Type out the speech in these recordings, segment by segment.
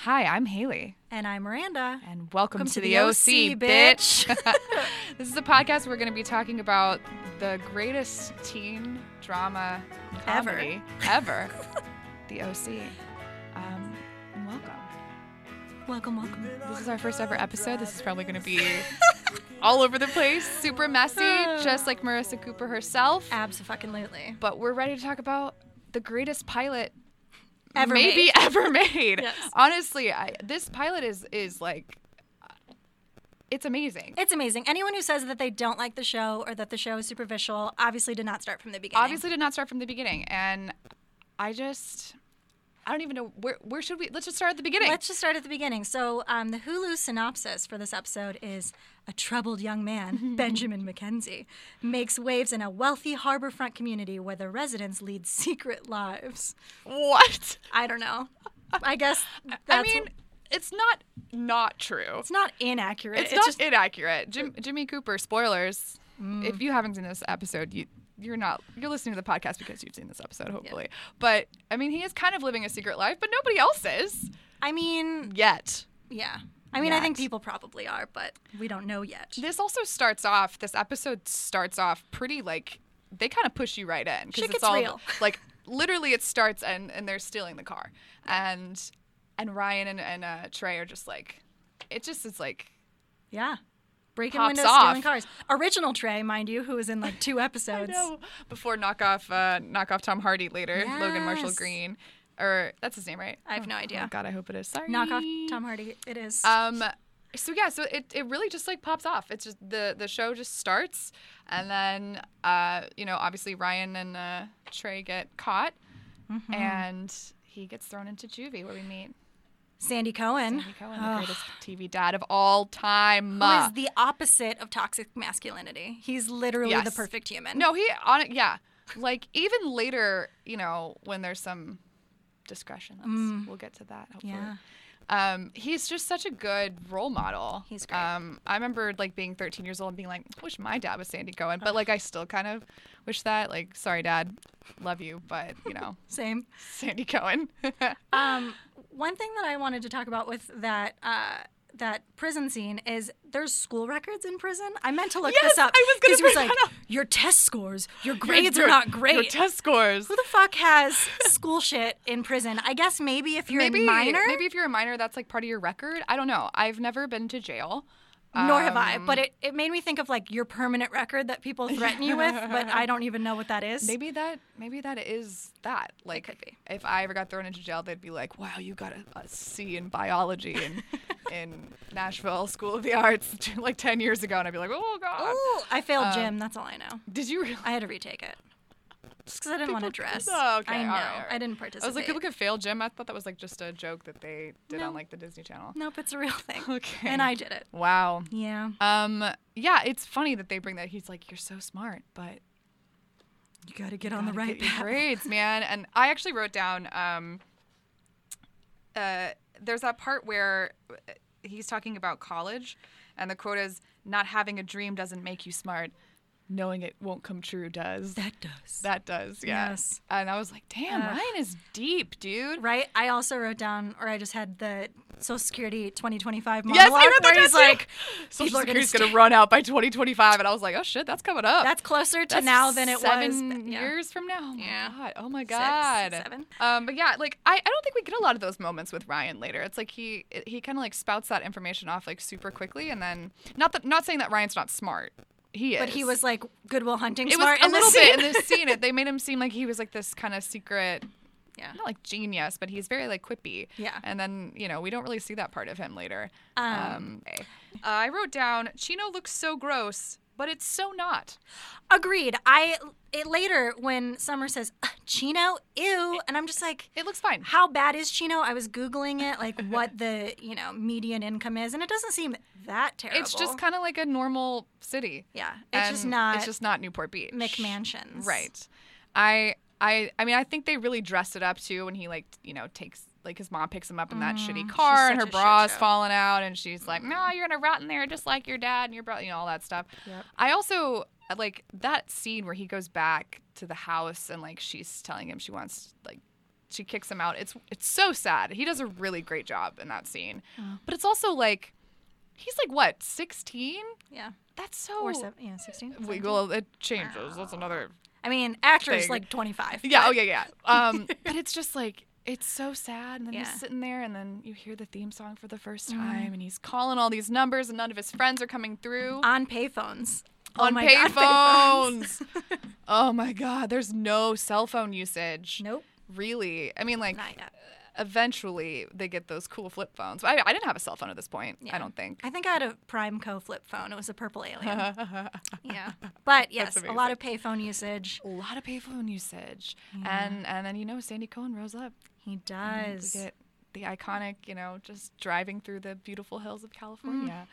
Hi, I'm Haley. And I'm Miranda. And welcome to the OC, bitch. This is a podcast where we're going to be talking about the greatest teen drama comedy ever. The OC. Welcome. This is our first ever episode. This is probably going to be all over the place, super messy, just like Marissa Cooper herself. Abso-fucking-lutely. But we're ready to talk about the greatest pilot ever made. Yes. Honestly, this pilot is like, it's amazing. It's amazing. Anyone who says that they don't like the show or that the show is superficial obviously did not start from the beginning. And I don't even know where should we. Let's just start at the beginning. So the Hulu synopsis for this episode is: a troubled young man, Benjamin Mackenzie, makes waves in a wealthy harborfront community where the residents lead secret lives. What? I don't know. I guess that's... it's not true. It's not inaccurate. It's just inaccurate. Jimmy Cooper, spoilers. If you haven't seen this episode, you're listening to the podcast because you've seen this episode, hopefully. Yeah. But, he is kind of living a secret life, but nobody else is. Yet. Yeah. I think people probably are, but we don't know yet. This episode starts off pretty, they kind of push you right in. Shit gets real. Literally it starts and they're stealing the car. And Ryan and Trey are just yeah. Breaking windows, off. stealing cars. Original Trey, mind you, who was in 2 episodes. I know. Before knockoff Tom Hardy later, yes. Logan Marshall Green. Or that's his name, right? I have no idea. Oh God, I hope it is. Sorry. Knockoff Tom Hardy. It is. So it really just pops off. It's just the show just starts, and then obviously Ryan and Trey get caught, and he gets thrown into juvie where we meet Sandy Cohen, the greatest TV dad of all time. Who is the opposite of toxic masculinity. He's literally the perfect human. No, even later, when there's some discretion, we'll get to that, hopefully. Yeah. He's just such a good role model. He's great. I remember being 13 years old and being like, I wish my dad was Sandy Cohen, but I still kind of wish that. Sorry, Dad, love you, but Same. Sandy Cohen. One thing that I wanted to talk about with that prison scene is there's school records in prison. I meant to look this up. I was going to bring that up. Your test scores, your grades are not great. Your test scores. Who the fuck has school shit in prison? I guess maybe if you're a minor. Maybe if you're a minor, that's part of your record. I don't know. I've never been to jail. Nor have I, but it made me think of your permanent record that people threaten you with, but I don't even know what that is. Maybe that is that. It could be. If I ever got thrown into jail, they'd be like, "Wow, you got a C in biology in Nashville School of the Arts 10 years ago," and I'd be like, "Oh God." Oh, I failed gym. That's all I know. Did you really? I had to retake it. Just because I didn't want to dress. Oh, okay. I know. All right. I didn't participate. I was like, people can fail gym. I thought that was just a joke that they did on the Disney Channel. Nope, it's a real thing. Okay. And I did it. Wow. Yeah. Yeah, it's funny that they bring that. He's like, you're so smart, but you got to get on the right path. Grades, man. And I actually wrote down. There's that part where he's talking about college, and the quote is, "Not having a dream doesn't make you smart. Knowing it won't come true does." That does, yeah. Yes. And I was like, damn, Ryan is deep, dude. Right? I also wrote down, or I just had the Social Security 2025 monologue. Yes, I wrote that where he's like, Social Security's going to run out by 2025. And I was like, oh, shit, that's coming up. That's closer to now than it was. 7 years from now. Yeah. Oh, my God. 6, 7. But yeah, I don't think we get a lot of those moments with Ryan later. It's he kind of spouts that information off super quickly. And then, not saying that Ryan's not smart. He is. But he was Good Will Hunting it smart was in a little this scene. bit in this scene. They made him seem like he was this kind of secret, not genius, but he's very quippy. Yeah. And then we don't really see that part of him later. I wrote down, Chino looks so gross, but it's so not. Agreed. Later when Summer says Chino, ew, and I'm just like, it looks fine. How bad is Chino? I was Googling it, what the median income is, and it doesn't seem that terrible. It's just kind of like a normal city. Yeah, It's just not Newport Beach. McMansions. Right. I think they really dressed it up too when he takes his mom picks him up in that shitty car and her bra's falling out and she's like, no, you're gonna rot in there just like your dad and your brother, all that stuff. Yep. I also that scene where he goes back to the house and she's telling him she wants she kicks him out. It's so sad. He does a really great job in that scene. But it's also like, he's like, what, 16? Yeah. That's so... Or 16? Well, it changes. That's another... I mean, actor's like 25. Yeah, but... yeah. But it's just like, it's so sad. And then he's sitting there, and then you hear the theme song for the first time, and he's calling all these numbers, and none of his friends are coming through. On payphones. On payphones. Oh, my God. There's no cell phone usage. Nope. Really. I mean, like... Not yet. Eventually, they get those cool flip phones. I didn't have a cell phone at this point, I don't think. I think I had a Primeco flip phone. It was a purple alien. Yeah. But, yes, a lot of payphone usage. A lot of payphone usage. Yeah. And then, Sandy Cohen rose up. He does. To get the iconic, just driving through the beautiful hills of California.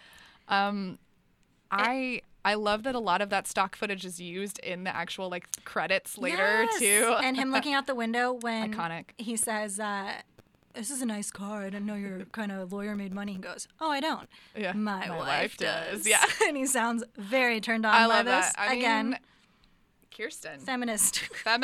I love that a lot of that stock footage is used in the actual, like, credits later, too. And him looking out the window when iconic. He says, this is a nice car. I didn't know your kind of lawyer made money. He goes, oh, I don't. Yeah. My wife does. Yeah. And he sounds very turned on by love this. That. Again. Kirsten. Feminist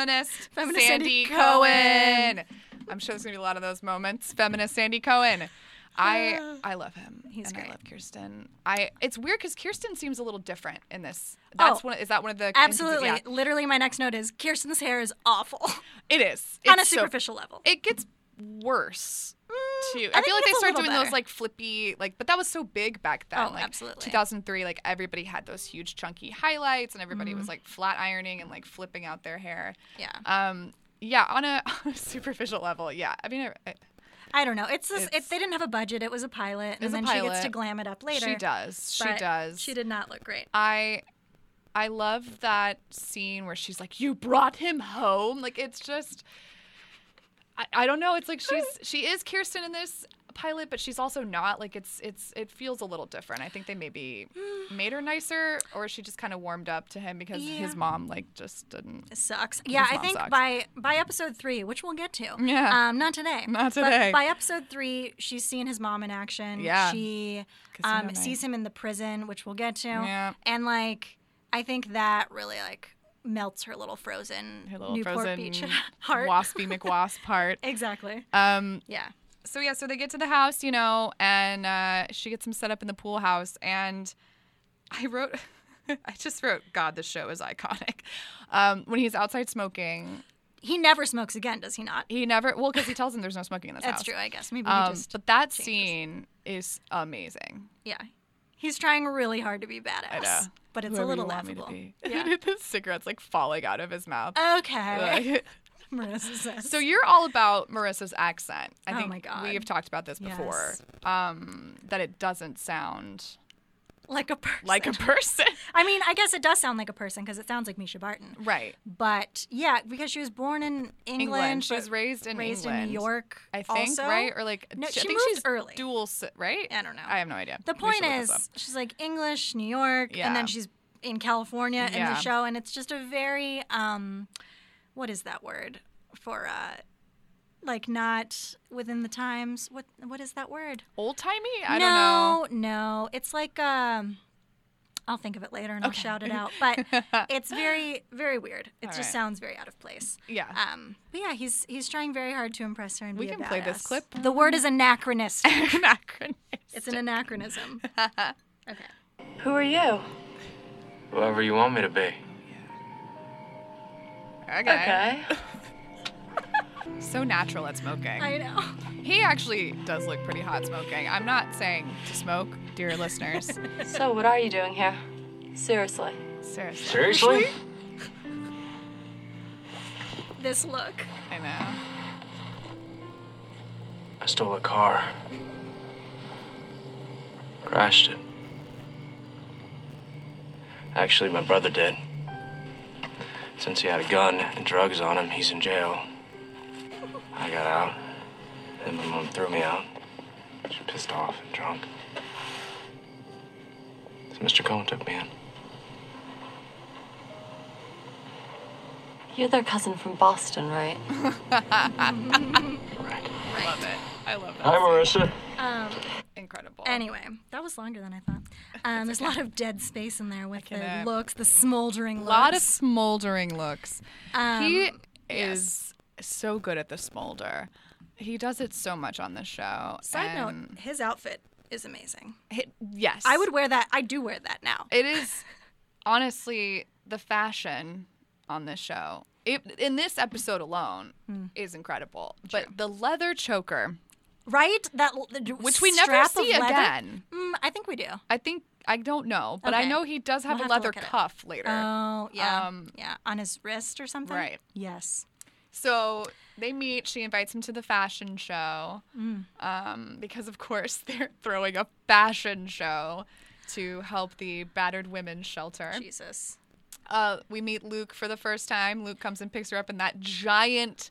Sandy Cohen. I'm sure there's going to be a lot of those moments. Feminist Sandy Cohen. I love him. He's great. I love Kirsten. It's weird because Kirsten seems a little different in this. Is that one of the absolutely? Yeah. Literally, my next note is Kirsten's hair is awful. It is on a superficial level. It gets worse too. I feel like they started doing those like flippy, like, but that was so big back then. Oh, like, absolutely. 2003, like everybody had those huge chunky highlights, and everybody was like flat ironing and like flipping out their hair. Yeah. Yeah, on a superficial level. Yeah, I mean. I don't know. It's they didn't have a budget. It was a pilot, and then she gets to glam it up later. She does. She did not look great. I love that scene where she's like, "You brought him home." Like, it's just, I don't know. It's like she is Kirsten in this pilot, but she's also not. Like, it feels a little different. I think they maybe made her nicer, or she just kind of warmed up to him because his mom like just didn't. It sucks. Yeah, I think by episode 3, which we'll get to. Yeah. Not today. Not today. But by episode 3, she's seen his mom in action. Yeah. She sees him in the prison, which we'll get to. Yeah. And like, I think that really like melts her little frozen Newport Beach heart. Waspy McWasp heart. Exactly. Yeah. So they get to the house, and she gets him set up in the pool house. And I just wrote, God, this show is iconic. When he's outside smoking. He never smokes again, does he not? He never, well, because he tells him there's no smoking in this house. That's true, I guess. Maybe he just But that changes. scene is amazing. Yeah. He's trying really hard to be badass. I know. But it's Whoever a little you want laughable. me to be. Yeah. The cigarette's like falling out of his mouth. Okay. Marissa says. So you're all about Marissa's accent. I think my God. we have talked about this before. That it doesn't sound like a person. Like a person. I mean, I guess it does sound like a person because it sounds like Misha Barton. Right. But yeah, because she was born in England. She was raised in New York. I think, also. right? Or like, no, I she think moved she's early. Dual, right? I don't know. I have no idea. The point is, she's like English, New York, and then she's in California in the show, and it's just a very, what is that word for, like not within the times? What is that word? Old-timey? I don't know. No. It's like, I'll think of it later and I'll shout it out. But it's very, very weird. It just sounds very out of place. Yeah. But yeah, he's trying very hard to impress her and be a badass. We can play this clip. The word is anachronistic. Anachronistic. It's an anachronism. Okay. Who are you? Whoever you want me to be. Okay. So natural at smoking. I know. He actually does look pretty hot smoking. I'm not saying to smoke, dear listeners. So what are you doing here? Seriously. Seriously? This look. I know. I stole a car. Crashed it. Actually, my brother did. Since he had a gun and drugs on him, he's in jail. I got out, and my mom threw me out. She was pissed off and drunk. So Mr. Cohen took me in. You're their cousin from Boston, right? Right. I love it. I love that. Hi, Marissa. Incredible. Anyway, that was longer than I thought. There's a lot of dead space in there with the looks, the smoldering looks. A lot of smoldering looks. He yes. is so good at the smolder. He does it so much on the show. Side note, his outfit is amazing. Yes. I would wear that. I do wear that now. It is, honestly, the fashion on this show, in this episode alone, is incredible. True. But the leather choker. Right? Which we never see again. I think we do. I don't know, but I know he does have a leather cuff later. Oh, yeah. Yeah, on his wrist or something? Right. Yes. So they meet. She invites him to the fashion show because, of course, they're throwing a fashion show to help the battered women's shelter. Jesus. We meet Luke for the first time. Luke comes and picks her up in that giant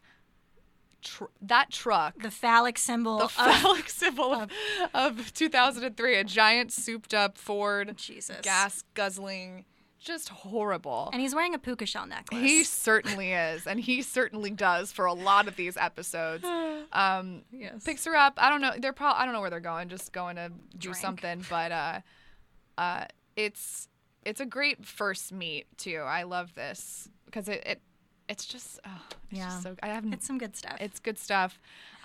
truck. The phallic symbol. The phallic symbol of 2003. A giant souped-up Ford. Jesus. Gas-guzzling. Just horrible. And he's wearing a puka shell necklace. He certainly is. And he certainly does for a lot of these episodes. Yes. Picks her up. I don't know. I don't know where they're going. Just going to do something. But it's a great first meet too. I love this because it's just just so it's some good stuff. It's good stuff.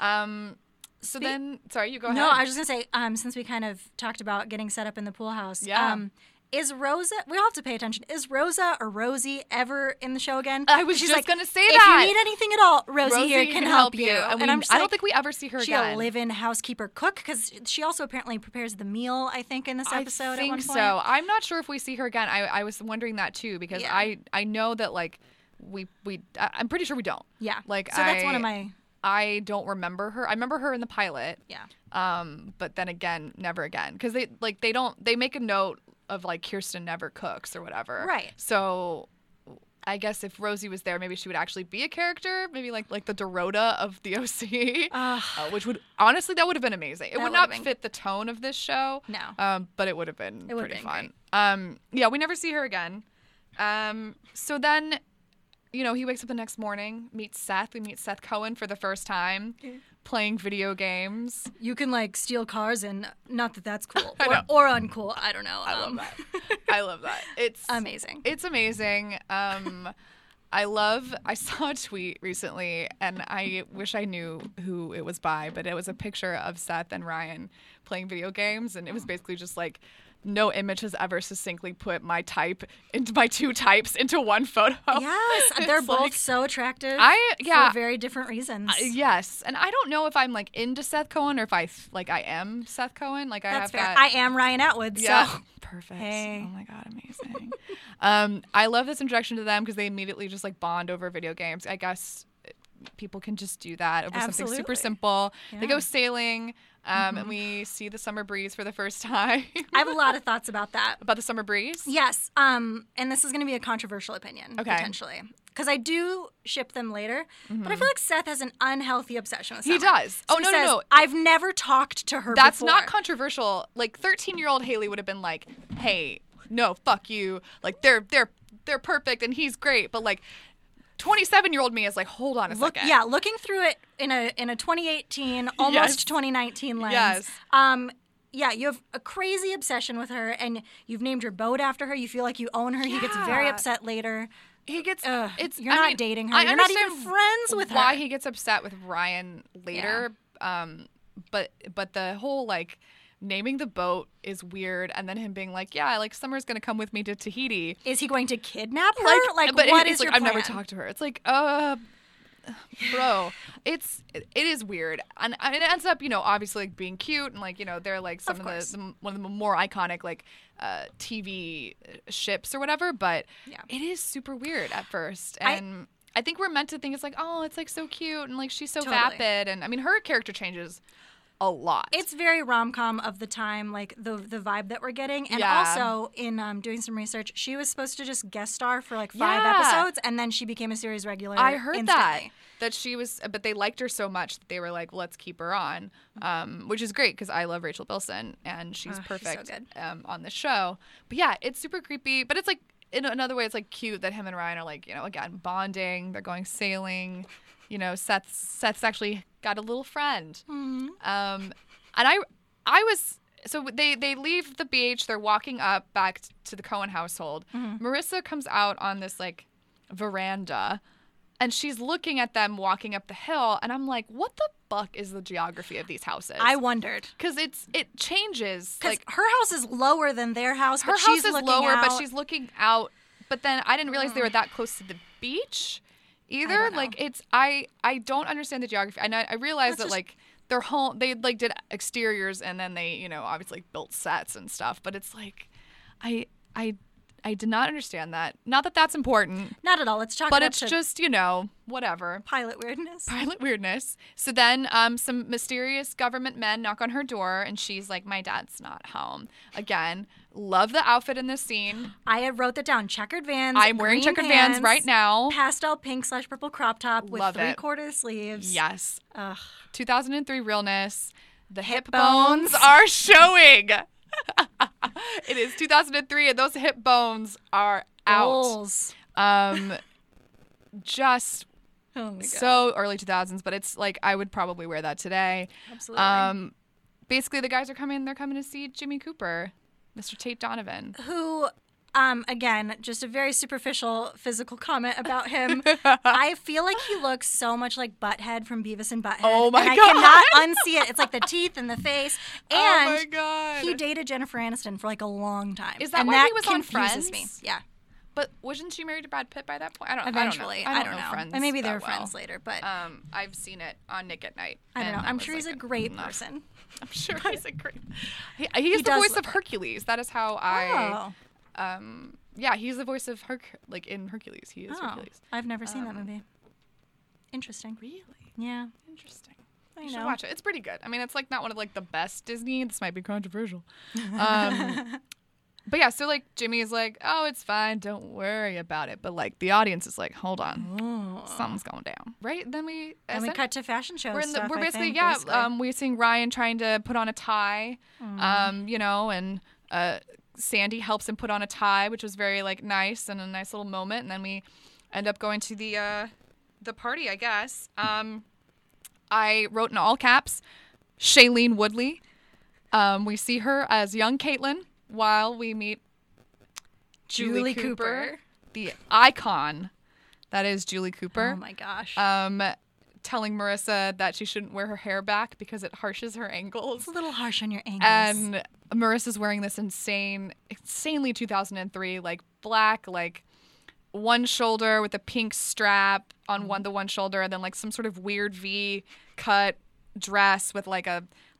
So then, sorry, you go ahead. No, I was just gonna say since we kind of talked about getting set up in the pool house. Yeah. Is Rosa, we all have to pay attention, is Rosa or Rosie ever in the show again? I was just going to say if that. If you need anything at all, Rosie here can help you. And I don't think we ever see her again. She's a live-in housekeeper cook because she also apparently prepares the meal, I think, in this episode at one point. I think so. I'm not sure if we see her again. I was wondering that too because I know that like I'm pretty sure we don't. Yeah. Like so that's one of my... I don't remember her. I remember her in the pilot. Yeah. But then again, never again because they make a note of like Kirsten never cooks or whatever. Right. So I guess if Rosie was there, maybe she would actually be a character, maybe like the Dorota of the OC, which would honestly that would have been amazing. It would not fit the tone of this show. No. But it would have been pretty fun. Great. Yeah, we never see her again. So then, he wakes up the next morning, meets Seth. We meet Seth Cohen for the first time. Playing video games. You can like steal cars and not that that's cool or uncool. I don't know. I love that. I love that. It's amazing. It's amazing. I saw a tweet recently and I wish I knew who it was by, but it was a picture of Seth and Ryan playing video games and it was basically just like no image has ever succinctly put my two types into one photo. Yes, they're both so attractive. For very different reasons. Yes, and I don't know if I'm like into Seth Cohen or if I am Seth Cohen. Like That's I have fair. that. I am Ryan Atwood. Yeah, so. Perfect. Hey. Oh my god, amazing. I love this introduction to them because they immediately just like bond over video games. I guess people can just do that over something super simple. Yeah. They go sailing. And we see the summer breeze for the first time. I have a lot of thoughts about that. About the summer breeze? Yes. And this is going to be a controversial opinion, potentially. Because I do ship them later. But I feel like Seth has an unhealthy obsession with Summer. He does. So no. I've never talked to her That's before. not controversial. Like, 13-year-old Haley would have been like, hey, no, fuck you. Like, they're perfect and he's great. But, like, 27-year-old me is like, hold on a second. Yeah, looking through it in a 2018, almost 2019 lens. Yes. Yeah, you have a crazy obsession with her, and you've named your boat after her. You feel like you own her. Yeah. He gets very upset later. He gets. You're not dating her. You're not even friends with her. Why he gets upset with Ryan later? Yeah. But the whole like naming the boat is weird, and then him being like, "Yeah, like Summer's gonna come with me to Tahiti." Is he going to kidnap her? Like what is your plan? I've never talked to her. It's like, bro, it is weird, and it ends up, obviously like being cute, and like they're like some of the one of the more iconic like TV ships or whatever. But it is super weird at first, and I think we're meant to think it's like, oh, it's like so cute, and like she's so vapid, and I mean her character changes a lot. It's very rom-com of the time, like the vibe that we're getting. And also, in doing some research, she was supposed to just guest star for like 5 episodes, and then she became a series regular. I heard instantly. that she was, but they liked her so much that they were like, well, let's keep her on, which is great because I love Rachel Bilson, and she's perfect so good. On the show. But yeah, it's super creepy, but it's like, in another way, it's like cute that him and Ryan are like, again, bonding. They're going sailing. Seth's actually got a little friend. Mm-hmm. And I was, so they leave the beach. They're walking up back to the Cohen household. Mm-hmm. Marissa comes out on this like veranda, And she's looking at them walking up the hill, and I'm like, what the fuck is the geography of these houses? I wondered. Because it changes. Like her house is lower than their house, her but house she's is looking lower, out. but she's looking out. But then I didn't realize they were that close to the beach either. Like I don't understand the geography. And I realized that like their home, they like did exteriors and then they, you know, obviously like, built sets and stuff. But it's like, I did not understand that. Not that that's important. Not at all. Let's talk but about it's just, you know, whatever. Pilot weirdness. Pilot weirdness. So then some mysterious government men knock on her door, and she's like, my dad's not home. Again, love the outfit in this scene. I wrote that down. Checkered Vans. I'm wearing checkered Vans right now. Pastel pink / purple crop top with love 3/4 sleeves. Yes. Ugh. 2003 realness. The hip bones are showing. It is 2003, and those hip bones are Goals. out. Just oh my God. so early 2000s, but it's like I would probably wear that today. Absolutely. Basically, the guys are coming. They're coming to see Jimmy Cooper, Mr. Tate Donovan, who. Again, just a very superficial physical comment about him. I feel like he looks so much like Butthead from Beavis and Butthead. Oh my and God. I cannot unsee it. It's like the teeth and the face. And oh my God. he dated Jennifer Aniston for like a long time. Is that and why that he was on confuses Friends? me. Yeah. But wasn't she married to Brad Pitt by that point? Eventually. I don't know Friends. And maybe they that were well. friends later, but I've seen it on Nick at Night. I don't know. and I'm was sure he's like, a great enough. person. I'm sure he's a great. He is the does voice look of Hercules. That is how I. Oh. Yeah, he's the voice of like in Hercules. He is Hercules. I've never seen that movie. Interesting. Really? Yeah. Interesting. I You know. should watch it. It's pretty good. I mean, it's like not one of like the best Disney. This might be controversial. But yeah, so like Jimmy is like, oh, it's fine. Don't worry about it. But like the audience is like, hold on, something's going down, right? Then we cut to fashion shows. We're basically we seeing Ryan trying to put on a tie, you know, and Sandy helps him put on a tie, which was very like nice and a nice little moment. And then we end up going to the party, I guess. I wrote in all caps, Shailene Woodley. We see her as young Caitlin while we meet Julie Cooper, the icon that is Julie Cooper. Oh my gosh. Telling Marissa that she shouldn't wear her hair back because it harshes her ankles. It's a little harsh on your ankles. And Marissa's wearing this insanely 2003, like black, like one shoulder with a pink strap on the one shoulder, and then like some sort of weird V cut dress with like a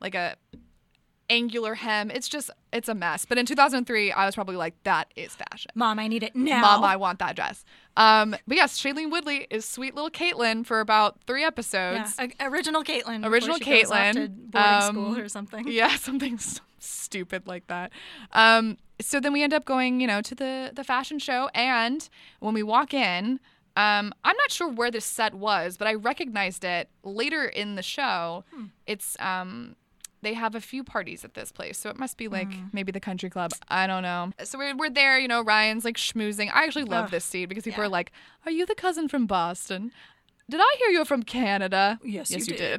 angular hem. It's a mess. But in 2003, I was probably like, that is fashion. Mom, I need it now. Mom, I want that dress. But yes, Shailene Woodley is sweet little Caitlin for about 3 episodes. Yeah, original Caitlin. Original before she goes off Caitlin. to boarding school or something. Yeah, something stupid like that. So then we end up going, you know, to the fashion show. And when we walk in, I'm not sure where this set was, but I recognized it later in the show. It's they have a few parties at this place, so it must be like maybe the country club. I don't know. So we're there, you know, Ryan's like schmoozing. I actually love this scene because people are like, are you the cousin from Boston? Did I hear you're from Canada? Yes, you did.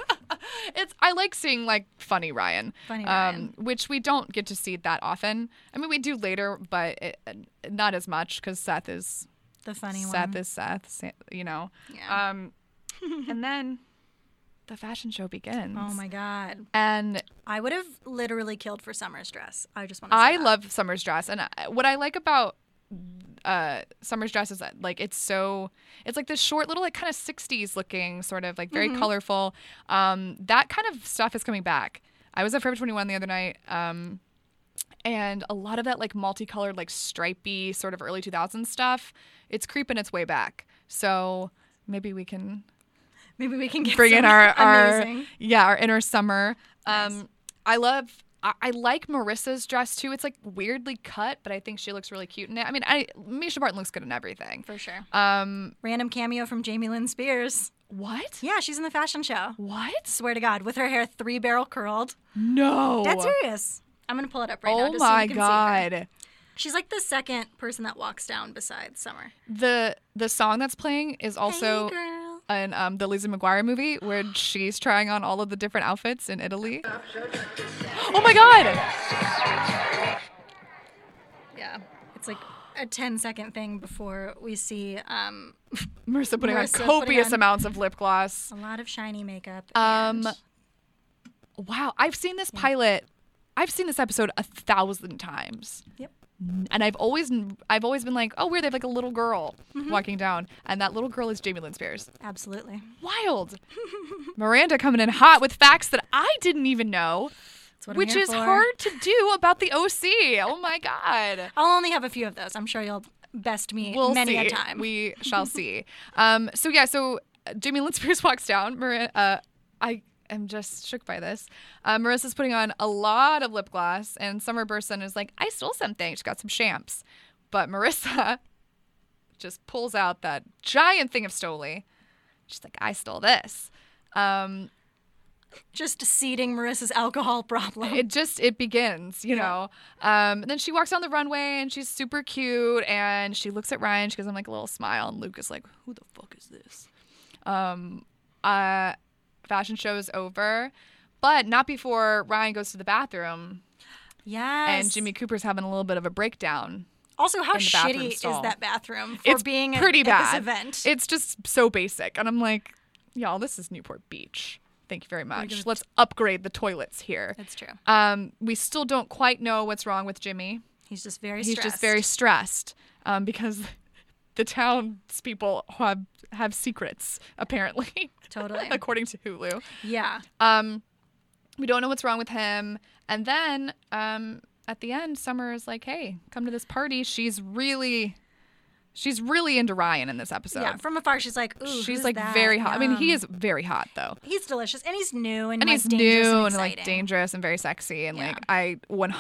I like seeing like funny Ryan. Ryan. Which we don't get to see that often. I mean, we do later, but not as much because Seth is the funny one. Seth is Seth, you know. Yeah. And then the fashion show begins. Oh my God. And I would have literally killed for Summer's dress. I just want to say I love Summer's dress. And what I like about Summer's dress is that like it's like this short little like kind of 60s looking sort of like very colorful. That kind of stuff is coming back. I was at Forever 21 the other night. And a lot of that like multicolored like stripy sort of early 2000s stuff, it's creeping its way back. So maybe we can get bring in our inner Summer. Nice. I like Marissa's dress too. It's like weirdly cut, but I think she looks really cute in it. I mean, Misha Barton looks good in everything. For sure. Random cameo from Jamie Lynn Spears. What? Yeah, she's in the fashion show. What? Swear to God, with her hair 3-barrel curled. No. Dead serious. I'm gonna pull it up right now. Oh Just my so you can God. See her. She's like the second person that walks down besides Summer. The song that's playing is also Hey, girl. in the Lizzie McGuire movie where she's trying on all of the different outfits in Italy. Oh my God. Yeah, it's like a 10-second thing before we see Marissa putting on copious amounts of lip gloss. A lot of shiny makeup. Wow, I've seen this pilot. I've seen this episode 1,000 times. Yep. And I've always been like, oh, weird, they have like a little girl walking down, and that little girl is Jamie Lynn Spears. Absolutely. Wild. Miranda coming in hot with facts that I didn't even know, which is hard to do about the OC. Oh my God. I'll only have a few of those. I'm sure you'll best me many a time. We shall see. So Jamie Lynn Spears walks down. I'm just shook by this. Marissa's putting on a lot of lip gloss, and Summer bursts in and is like, I stole something. She's got some champs. But Marissa just pulls out that giant thing of Stoli. She's like, I stole this. Just seeding Marissa's alcohol problem. It begins, you know. And then she walks down the runway, and she's super cute, and she looks at Ryan. She gives him like a little smile, and Luke is like, who the fuck is this? Fashion show is over, but not before Ryan goes to the bathroom. Yes. And Jimmy Cooper's having a little bit of a breakdown. Also, how shitty is that bathroom for being pretty at bad. This event? It's just so basic. And I'm like, y'all, this is Newport Beach. Thank you very much. Let's upgrade the toilets here. That's true. We still don't quite know what's wrong with Jimmy. He's just very stressed because the townspeople have secrets, apparently. Totally. According to Hulu. Yeah. We don't know what's wrong with him. And then at the end, Summer is like, hey, come to this party. She's really into Ryan in this episode. Yeah, from afar, she's like, ooh, she's like very hot. I mean, he is very hot, though. He's delicious. And he's new and he's dangerous new and like dangerous and very sexy. And like, I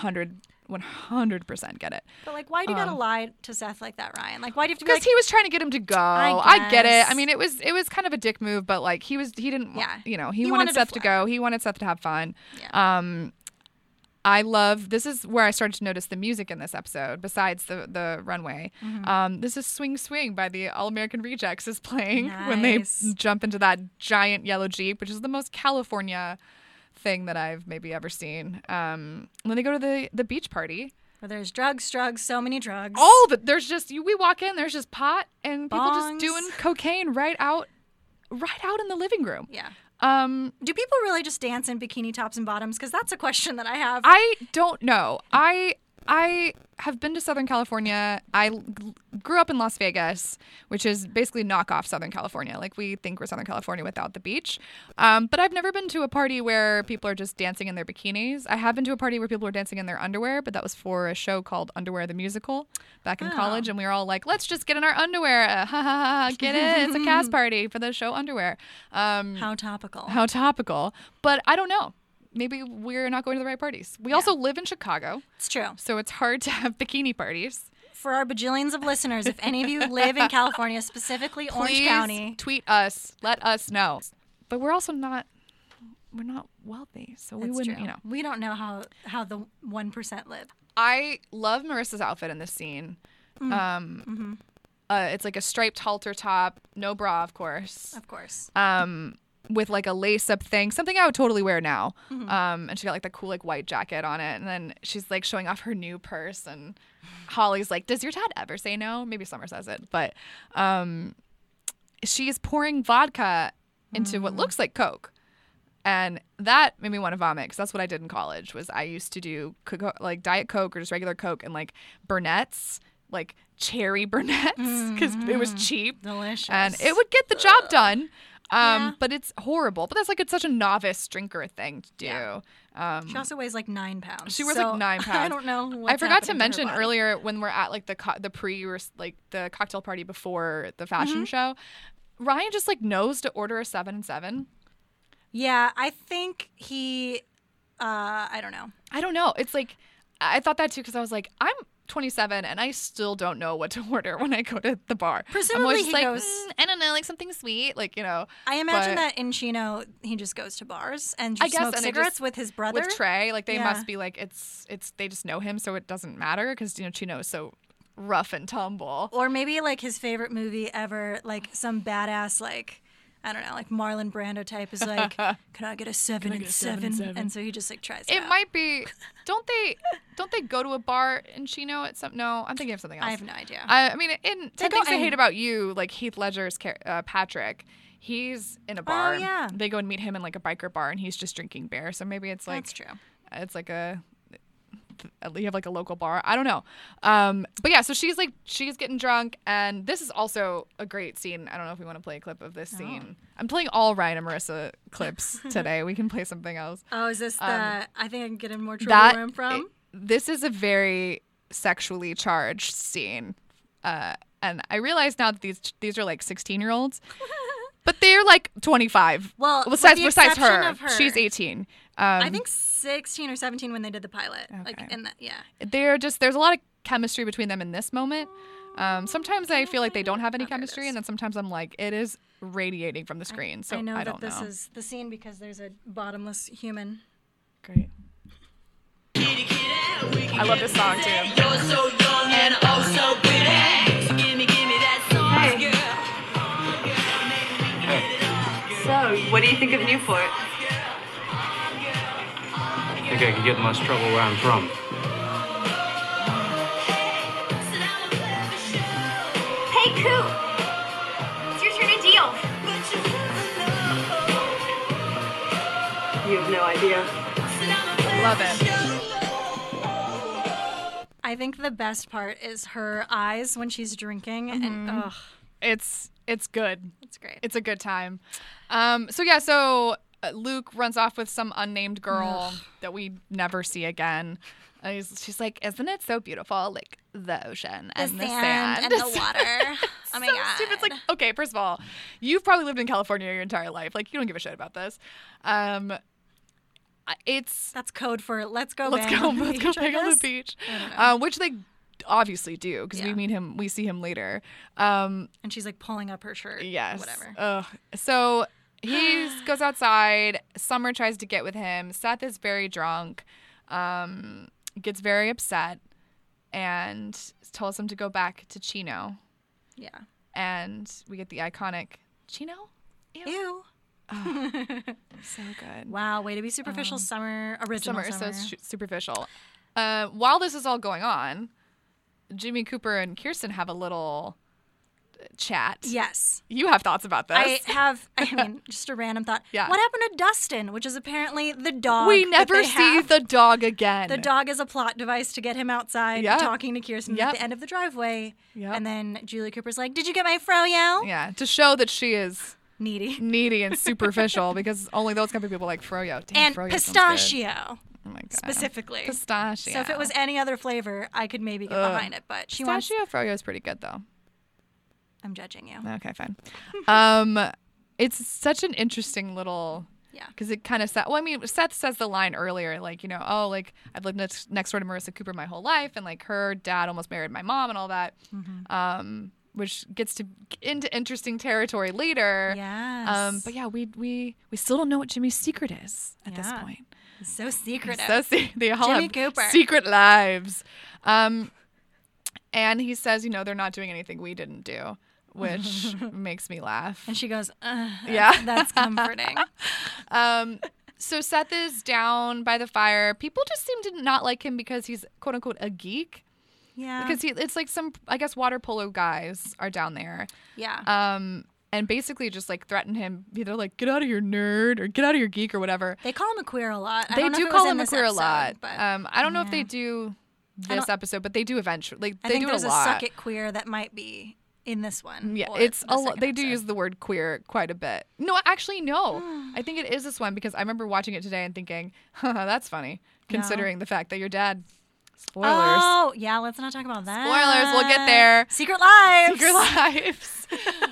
100% get it. But like, why do you gotta lie to Seth like that, Ryan? Like, why do you have to be because he was trying to get him to go. I get it. I mean, it was kind of a dick move, but like he didn't. Yeah. You know, he wanted Seth to go. He wanted Seth to have fun. Yeah. This is where I started to notice the music in this episode, besides the runway. This is Swing Swing by the All American Rejects is playing when they jump into that giant yellow Jeep, which is the most California thing that I've maybe ever seen. When they go to the beach party. Where there's drugs, so many drugs. There's just, we walk in, there's just pot and people just doing cocaine right out in the living room. Yeah. Do people really just dance in bikini tops and bottoms? Because that's a question that I have. I don't know. I have been to Southern California. I grew up in Las Vegas, which is basically knockoff Southern California. Like, we think we're Southern California without the beach. But I've never been to a party where people are just dancing in their bikinis. I have been to a party where people were dancing in their underwear, but that was for a show called Underwear the Musical back in college. And we were all like, let's just get in our underwear. Ha ha ha. Get it? It's a cast party for the show Underwear. How topical. But I don't know. Maybe we're not going to the right parties. We also live in Chicago. It's true. So it's hard to have bikini parties. For our bajillions of listeners, if any of you live in California, specifically Orange County, tweet us. Let us know. But we're also not wealthy. So we wouldn't, true. We don't know how the 1% live. I love Marissa's outfit in this scene. It's like a striped halter top, no bra, of course. Of course. With like a lace-up thing, something I would totally wear now. And she got like the cool like white jacket on it, and then she's like showing off her new purse, and Holly's like, does your dad ever say no? Maybe Summer says it, but she is pouring vodka into what looks like Coke, and that made me want to vomit, because that's what I did in college. Was I used to do like Diet Coke or just regular Coke and like Burnett's, like cherry Burnett's, because it was cheap, delicious, and it would get the job done. But it's horrible. But that's like, it's such a novice drinker thing to do. Yeah. She also weighs like 9 pounds. She weighs like 9 pounds. I don't know. I forgot to mention earlier when we're at like the cocktail party before the fashion show, Ryan just like knows to order a 7 and 7. Yeah, I think he. I don't know. It's like, I thought that too, because I was like, I'm 27 and I still don't know what to order when I go to the bar. Presumably he goes, I don't know, like something sweet, like, you know. I imagine that in Chino he just goes to bars and just smokes cigarettes with his brother. With Trey, like they must be like, it's they just know him, so it doesn't matter, because, you know, Chino is so rough and tumble. Or maybe like his favorite movie ever, like some badass like I don't know, like Marlon Brando type is like, can I get a 7 and 7? And so he just like tries it out. Might be. Don't they go to a bar in Chino at some? No, I'm thinking of something else. I have no idea. I mean, in 10 Things I Hate About You, like Heath Ledger's Patrick, he's in a bar. Oh, yeah. They go and meet him in like a biker bar, and he's just drinking beer. So maybe it's like that's true. It's like you have like a local bar. I don't know. But yeah, so she's getting drunk, and this is also a great scene. I don't know if we want to play a clip of this scene. I'm playing all Ryan and Marissa clips today. We can play something else. Oh, is this I think I can get in more trouble where I'm from? This is a very sexually charged scene. And I realize now that these are like 16-year-olds. But they're like 25. Well, besides her, she's 18. I think 16 or 17 when they did the pilot. Okay. Like, and there's a lot of chemistry between them in this moment. Sometimes I feel like they don't have any chemistry, and then sometimes I'm like, it is radiating from the screen. So I know that this is the scene because there's a bottomless human. Great. I love this song too. You're so young and oh so pretty. Give me that song, girl. So, what do you think of Newport? I think I could get in less trouble where I'm from. Hey, Coop! It's your turn to deal. You have no idea. Love it. I think the best part is her eyes when she's drinking, and it's good. It's great. It's a good time. So Luke runs off with some unnamed girl that we never see again. She's like, "Isn't it so beautiful? Like the ocean and the sand and the water." Oh my God. Stupid. It's like, okay, first of all, you've probably lived in California your entire life. Like, you don't give a shit about this. That's code for let's go bang on the beach, which they obviously do because we see him later, and she's like pulling up her shirt. Yes, whatever. So he goes outside. Summer tries to get with him. Seth is very drunk, gets very upset, and tells him to go back to Chino. Yeah, and we get the iconic Chino. Ew. Oh, so good. Wow, way to be superficial. Summer is so superficial. While this is all going on, Jimmy Cooper and Kirsten have a little chat. Yes. You have thoughts about this. I mean, just a random thought. Yeah. What happened to Dustin, which is apparently the dog? We never see the dog again. The dog is a plot device to get him outside talking to Kirsten at the end of the driveway. Yep. And then Julie Cooper's like, "Did you get my froyo?" Yeah, to show that she is needy and superficial because only those kind of people like froyo. Damn, and froyo pistachio. Oh my God. Specifically. Pistachio. So if it was any other flavor, I could maybe get behind it. But pistachio froyo is pretty good though. I'm judging you. Okay, fine. It's such an interesting little. Yeah. Because it kind of Seth says the line earlier, like, you know, like I've lived next door to Marissa Cooper my whole life, and like her dad almost married my mom and all that. Mm-hmm. Which gets into interesting territory later. Yes. But yeah, we still don't know what Jimmy's secret is at this point. He's so secretive. They all Jimmy have Cooper. secret lives. And he says, you know, they're not doing anything we didn't do, which makes me laugh. And she goes, yeah, that's comforting. So Seth is down by the fire. People just seem to not like him because he's quote unquote a geek. Yeah. Because it's like some, I guess, water polo guys are down there. Yeah. And basically just like threaten him, either like get out of here, nerd, or get out of here, geek, or whatever. They call him a queer a lot. They do call him a queer a lot. But, I don't know if they do this episode, but they do eventually. Like they do it a lot. I think there's a suck it queer that might be in this one. Yeah, it's a lot. They do use the word queer quite a bit. No, actually, no. I think it is this one because I remember watching it today and thinking, that's funny, considering the fact that your dad. Spoilers. Oh, yeah, let's not talk about that. Spoilers, we'll get there. Secret lives. Secret lives.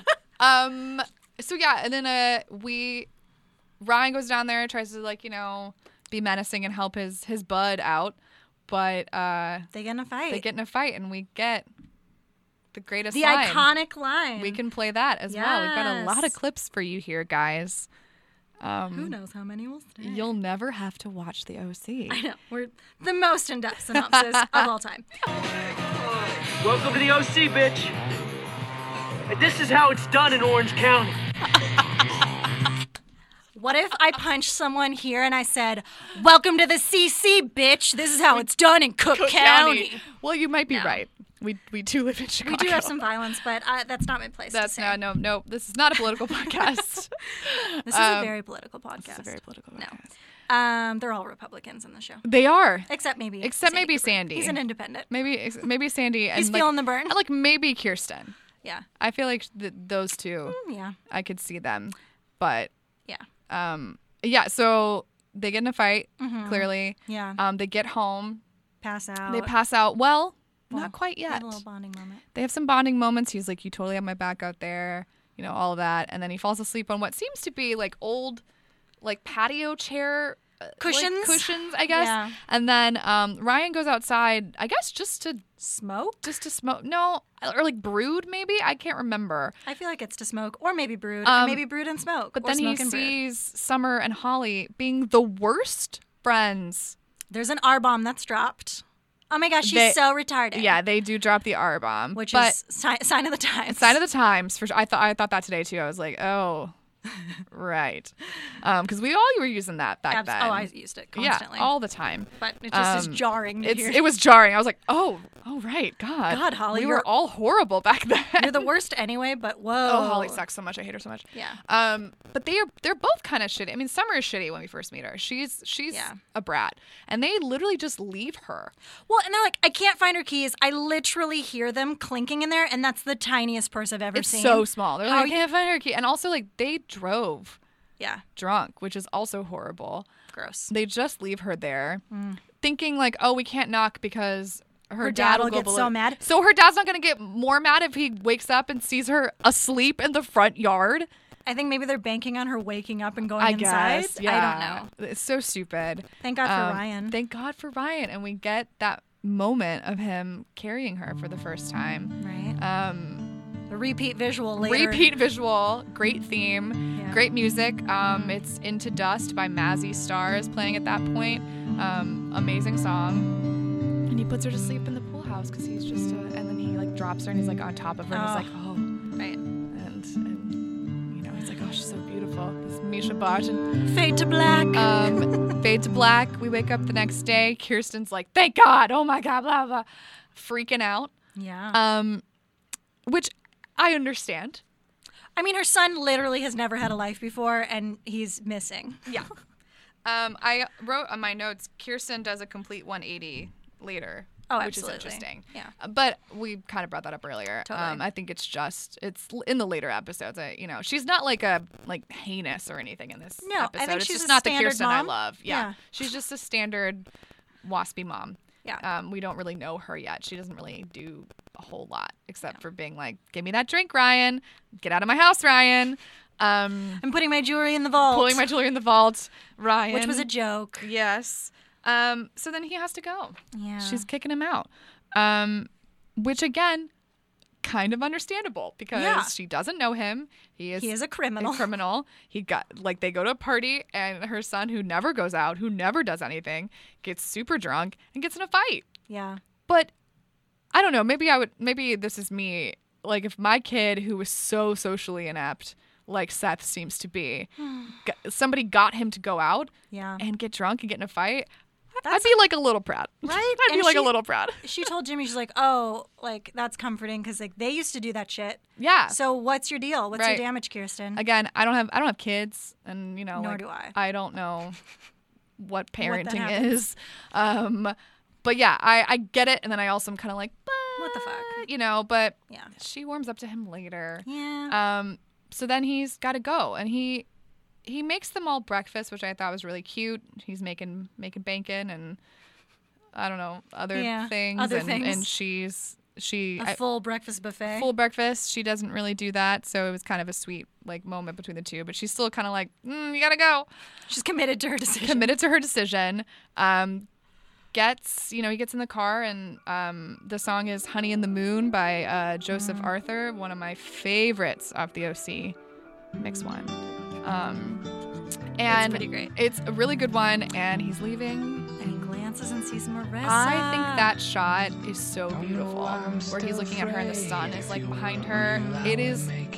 So yeah, and then Ryan goes down there, tries to like, you know, be menacing and help his bud out, but they get in a fight. And we get the greatest line. The iconic line. We can play that as well. We've got a lot of clips for you here, guys. Who knows how many we'll stay. You'll never have to watch the OC. I know. We're the most in-depth synopsis of all time. Welcome to the OC, bitch. And this is how it's done in Orange County. What if I punched someone here and I said, "Welcome to the CC, bitch. This is how it's done in Cook County." Well, you might be right. We do live in Chicago. We do have some violence, but that's not my place to say. No. This is not a political podcast. This is a very political podcast. This is a very political podcast. No. They're all Republicans in the show. They are. Except maybe Sandy. He's an independent. Maybe Sandy. He's feeling the burn. And like maybe Kirsten. Yeah. I feel like those two. Yeah. I could see them, but. Yeah. Yeah. So they get in a fight. Clearly. Yeah. They get home. Pass out. They pass out. Well, not quite yet. They have a little bonding moment. They have some bonding moments. He's like, "You totally have my back out there." You know, all of that, and then he falls asleep on what seems to be like old, like patio chair. Cushions, I guess. Yeah. And then Ryan goes outside, I guess, just to smoke. No, or like brood, maybe. I can't remember. I feel like it's to smoke, or maybe brood, or maybe brood and smoke. But then he sees Summer and Holly being the worst friends. There's an R bomb that's dropped. Oh my gosh, she's so retarded. Yeah, they do drop the R bomb, which is sign of the times. Sign of the times. For sure. I thought that today too. I was like, oh. Right. Because we all were using that back then. Oh, I used it constantly. Yeah, all the time. But it just is jarring to hear. It was jarring. I was like, oh, right. God, Holly. We were all horrible back then. You're the worst anyway, but whoa. Oh, Holly sucks so much. I hate her so much. Yeah. But they're both kind of shitty. I mean, Summer is shitty when we first meet her. She's a brat. And they literally just leave her. Well, and they're like, I can't find her keys. I literally hear them clinking in there, and that's the tiniest purse I've ever seen. It's so small. They're like, I can't find her key. And also, like, they drove drunk, which is also horrible. Gross. They just leave her there thinking like, oh, we can't knock because her dad will go get so mad. So her dad's not going to get more mad if he wakes up and sees her asleep in the front yard. I think maybe they're banking on her waking up and going inside. Guess, yeah. I don't know. It's so stupid. Thank God for Ryan. Thank God for Ryan. And we get that moment of him carrying her for the first time. Right. The repeat visual later. Great theme, great music. It's Into Dust by Mazzy Stars playing at that point. Amazing song. And he puts her to sleep in the pool house because he's just, and then he like drops her and he's like on top of her and he's like, oh. Right. And you know, he's like, oh, she's so beautiful. This Misha Bosch. And, Fade to black. Fade to black. We wake up the next day. Kirsten's like, thank God. Oh my God, blah, blah. Freaking out. Yeah. Which I understand. I mean, her son literally has never had a life before, and he's missing. Yeah. I wrote on my notes, Kirsten does a complete 180 later. Oh, which absolutely. is interesting. Yeah. But we kind of brought that up earlier. Totally. I think it's in the later episodes. She's not like heinous or anything in this episode. I think it's she's just a not the standard Kirsten mom. I love. Yeah. She's just a standard waspy mom. Yeah. We don't really know her yet. She doesn't really do a whole lot except for being like, give me that drink, Ryan. Get out of my house, Ryan. I'm putting my jewelry in the vault. Pulling my jewelry in the vault, Ryan. Which was a joke. Yes. So then he has to go. Yeah. She's kicking him out. Which again, kind of understandable because she doesn't know him. He is a criminal. He they go to a party and her son, who never goes out, who never does anything, gets super drunk and gets in a fight. Yeah. But I don't know, maybe this is me. Like if my kid, who was so socially inept, like Seth seems to be, somebody got him to go out and get drunk and get in a fight, I'd be like a little proud. Right? I'd be like a little proud. She told Jimmy, she's like, oh, like that's comforting because like they used to do that shit. Yeah. So what's your deal? What's your damage, Kirsten? Again, I don't have kids, and nor do I. I don't know what parenting is. But yeah, I get it, and then I also am kind of like, what the fuck? But she warms up to him later. Yeah. So then he's got to go, and he makes them all breakfast, which I thought was really cute. He's making bacon and I don't know, other things. And she's a full breakfast buffet. Full breakfast. She doesn't really do that, so it was kind of a sweet like moment between the two. But she's still kind of like, you gotta go. She's committed to her decision. He gets in the car, and the song is "Honey in the Moon" by Joseph Arthur, one of my favorites off the OC Mix One. And it's pretty great. It's a really good one, and he's leaving. And he glances and sees Marissa. I think that shot is so beautiful, where he's looking at her and the sun is like behind her. It is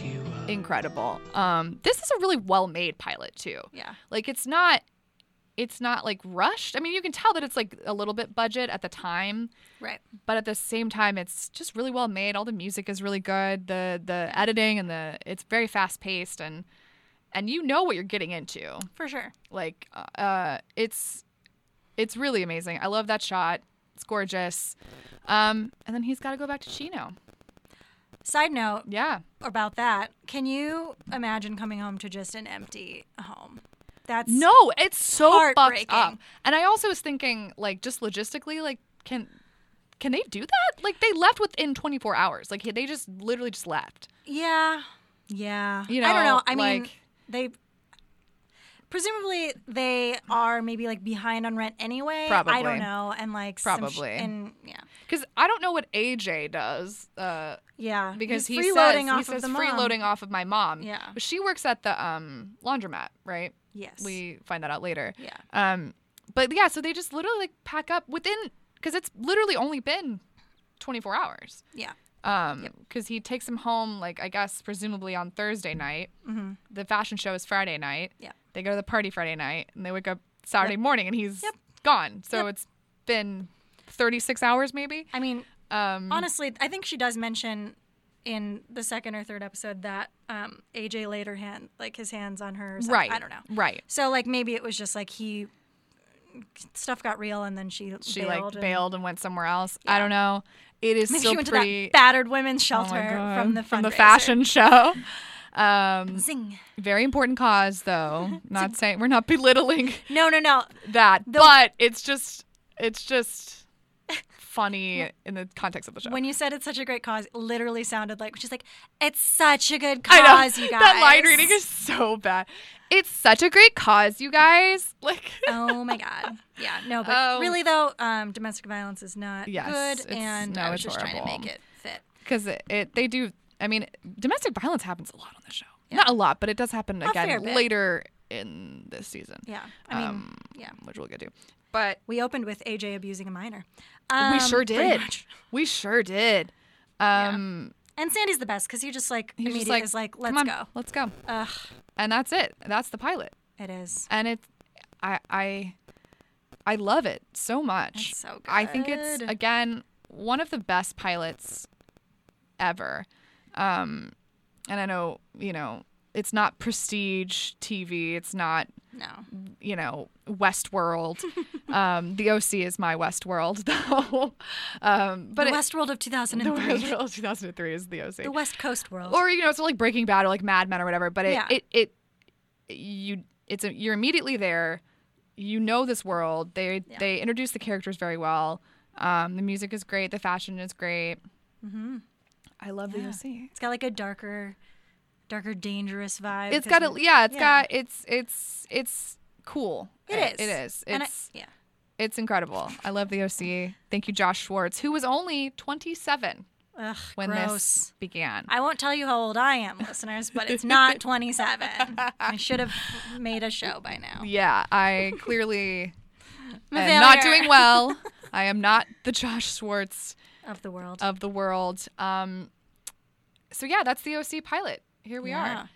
incredible. This is a really well-made pilot too. Yeah. Like it's not like rushed. I mean, you can tell that it's like a little bit budget at the time. Right. But at the same time, it's just really well made. All the music is really good. The editing and it's very fast paced and you know what you're getting into. For sure. Like it's really amazing. I love that shot. It's gorgeous. And then he's got to go back to Chino. Side note. Yeah. About that, can you imagine coming home to just an empty home? That's no, it's so heartbreaking. fucked up. And I also was thinking, like, just logistically, like, can they do that? Like, they left within 24 hours. Like, they just literally just left. Yeah. Yeah. You know, I don't know. I like, mean, presumably they are maybe like behind on rent anyway. Probably. I don't know. And like probably. And yeah. Because I don't know what AJ does. Yeah. Because he's he freeloading says the mom. freeloading off of my mom. Yeah. But she works at the laundromat, right? Yes. We find that out later. Yeah. But yeah, so they just literally like pack up because it's literally only been 24 hours. Yeah. Because he takes him home, like, I guess, presumably on Thursday night. Mm-hmm. The fashion show is Friday night. Yeah. They go to the party Friday night, and they wake up Saturday morning, and he's gone. So it's been 36 hours, maybe. I mean, honestly, I think she does mention in the second or third episode that AJ laid his hands on her. Or something. Right. I don't know. Right. So, like, maybe it was just like stuff got real, and then she bailed and went somewhere else. Yeah. I don't know. It is maybe still she went pretty. To that battered women's shelter from the fashion show. Zing. Very important cause, though. Not saying we're not belittling. No. That, but it's just funny in the context of the show. When you said it's such a great cause, it literally sounded like she's like, "It's such a good cause, you guys." That line reading is so bad. It's such a great cause, you guys. Like, oh my god, yeah, no, but really though, domestic violence is not good, and I was just horrible. trying to make it fit because they do. I mean, domestic violence happens a lot on the show. Yeah. Not a lot, but it does happen again later in this season. Yeah, I mean, which we'll get to. But we opened with AJ abusing a minor. We sure did. We sure did. And Sandy's the best because he just like immediately is like, let's go. Let's go. Ugh. And that's it. That's the pilot. It is. And I love it so much. It's so good. I think it's, again, one of the best pilots ever. And I know, it's not prestige TV. It's not, Westworld. The OC is my Westworld, though. But the Westworld of 2003. The Westworld of 2003 is the OC. The West Coast world. Or, it's like Breaking Bad or like Mad Men or whatever. But you're immediately there. You know this world. They introduce the characters very well. The music is great. The fashion is great. Mm-hmm. I love the OC. It's got like a darker, dangerous vibe. It's cool. It is. It's incredible. I love the OC. Thank you, Josh Schwartz, who was only 27 when this began. I won't tell you how old I am, listeners, but it's not 27. I should have made a show by now. Yeah, I clearly am not doing well. I am not the Josh Schwartz of the world. So yeah, that's the OC pilot. Here we are.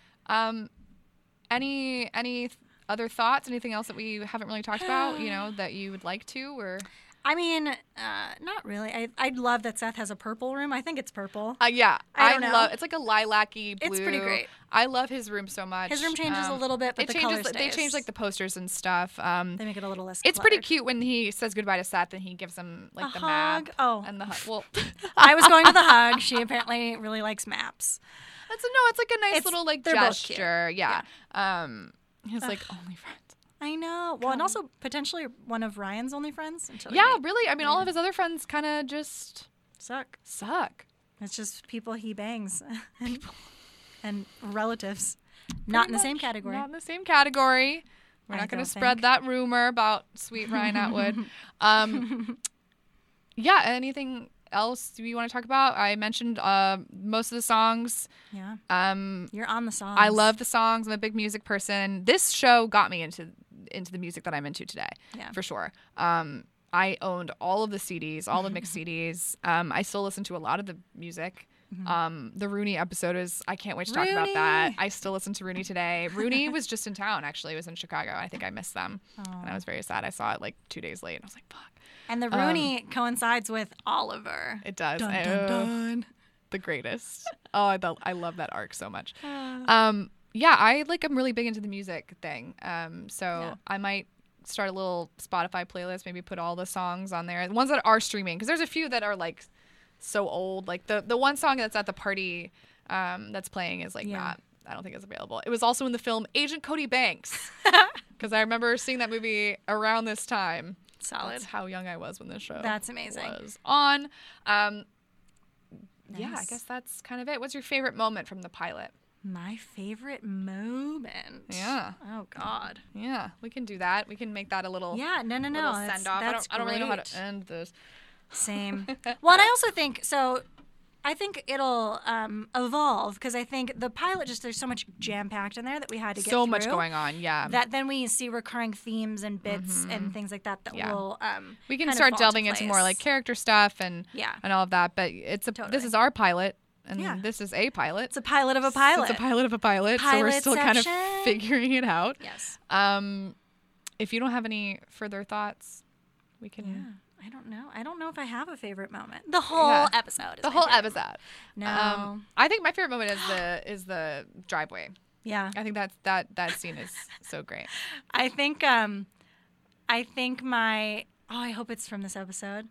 Any other thoughts? Anything else that we haven't really talked about? That you would like to, or? I mean, not really. I'd love that Seth has a purple room. I think it's purple. Yeah, I don't know. love. It's like a lilac-y blue. It's pretty great. I love his room so much. His room changes a little bit, but the color stays. They change like the posters and stuff. They make it a little less. It's pretty cute when he says goodbye to Seth and he gives him like the hug. map. Oh, and the hug. Well, I was going with the hug. She apparently really likes maps. It's like a nice little like gesture. Yeah. He's like only friends. I know. Well, and also potentially one of Ryan's only friends. Really. I mean, all of his other friends kind of just suck. It's just people he bangs and relatives. Not in the same category. Not in the same category. We're not going to spread that rumor about sweet Ryan Atwood. Anything else you want to talk about? I mentioned most of the songs. Yeah. You're on the songs. I love the songs. I'm a big music person. This show got me into the music that I'm into today. Yeah. For sure. I owned all of the CDs, all the mixed CDs. I still listen to a lot of the music. The Rooney episode I can't wait to talk about that. I still listen to Rooney today. Rooney was just in town, actually. It was in Chicago. I think I missed them. And I was very sad. I saw it like 2 days late. And I was like, fuck. And the Rooney coincides with Oliver. It does. Dun, dun, dun. The greatest. I love that arc so much. I'm really big into the music thing. I might start a little Spotify playlist, maybe put all the songs on there, the ones that are streaming, because there's a few that are like so old. Like the one song that's at the party that's playing is like not, I don't think it's available. It was also in the film Agent Cody Banks, because I remember seeing that movie around this time. Solid. That's how young I was when this show That's amazing. was on. Nice. Yeah, I guess that's kind of it. What's your favorite moment from the pilot? My favorite moment. Yeah. Oh God. Yeah, we can do that. We can make that a little no. little send off. I don't really know how to end this. Same. Well, and I also think so. I think it'll evolve, because I think the pilot there's so much jam packed in there that we had to get so through, much going on. Yeah. That then we see recurring themes and bits and things like that will. We can kind of start fall delving into more place. like character stuff and all of that. But this is our pilot. And this is a pilot. It's a pilot of a pilot. It's a pilot of a pilot. So we're still kind of figuring it out. Yes. If you don't have any further thoughts, we can. Yeah. I don't know. I don't know if I have a favorite moment. The whole episode. The whole episode. No. I think my favorite moment is the driveway. Yeah. I think that scene is so great. I think my. Oh, I hope it's from this episode.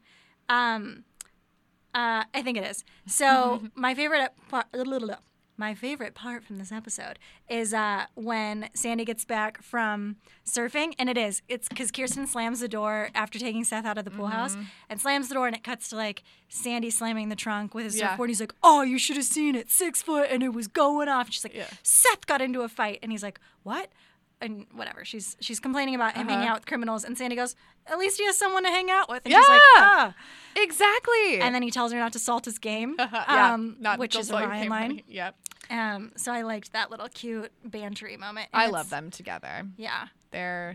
I think it is. So my favorite part from this episode is when Sandy gets back from surfing, and it's because Kirsten slams the door after taking Seth out of the pool house, and slams the door, and it cuts to like Sandy slamming the trunk with his surfboard. He's like, "Oh, you should have seen it, 6 foot, and it was going off." And she's like, "Seth got into a fight," and he's like, "What?" And whatever, she's complaining about him hanging out with criminals, and Sandy goes, "At least he has someone to hang out with." And she's like, exactly. And then he tells her not to salt his game, which is a Ryan line. Yep. So I liked that little cute bantery moment. I love them together. Yeah. They're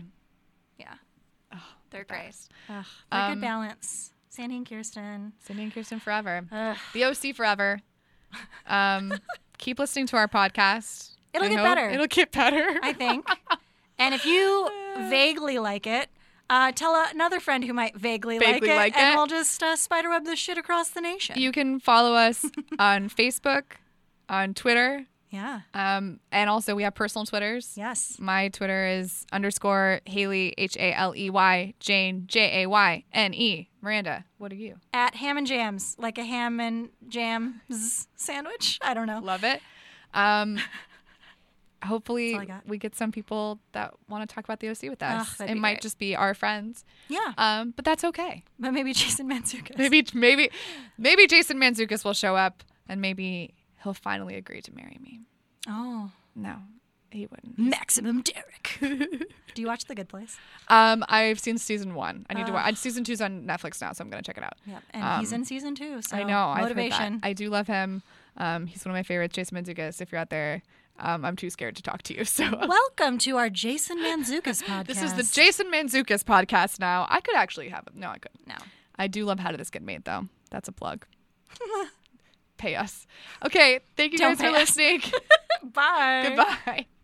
great. They're good balance. Sandy and Kirsten. Sandy and Kirsten forever. The OC forever. Keep listening to our podcast. It'll get better. It'll get better. I think. And if you vaguely like it, tell another friend who might vaguely like it, and we'll just spiderweb this shit across the nation. You can follow us on Facebook, on Twitter. Yeah. And also we have personal Twitters. Yes. My Twitter is _Haley, HALEY, Jane, JAYNE. Miranda, what are you? At Ham and Jams, like a ham and jams sandwich. I don't know. Love it. Hopefully we get some people that want to talk about the OC with us. It might just be our friends. Yeah. But that's okay. But maybe Jason Mantzoukas. Maybe Jason Mantzoukas will show up, and maybe he'll finally agree to marry me. Oh. No, he wouldn't. Maximum Derek. Do you watch The Good Place? I've seen season 1. I need to watch. Season 2's on Netflix now, so I'm going to check it out. Yep. And he's in season 2, so I know. motivation. I've heard that. I do love him. He's one of my favorites. Jason Mantzoukas, if you're out there. I'm too scared to talk to you. So welcome to our Jason Mantzoukas podcast. This is the Jason Mantzoukas podcast now. I could actually have it. No, I couldn't. No. I do love How Did This Get Made, though. That's a plug. Pay us. Okay. Thank you guys for listening. Bye. Goodbye.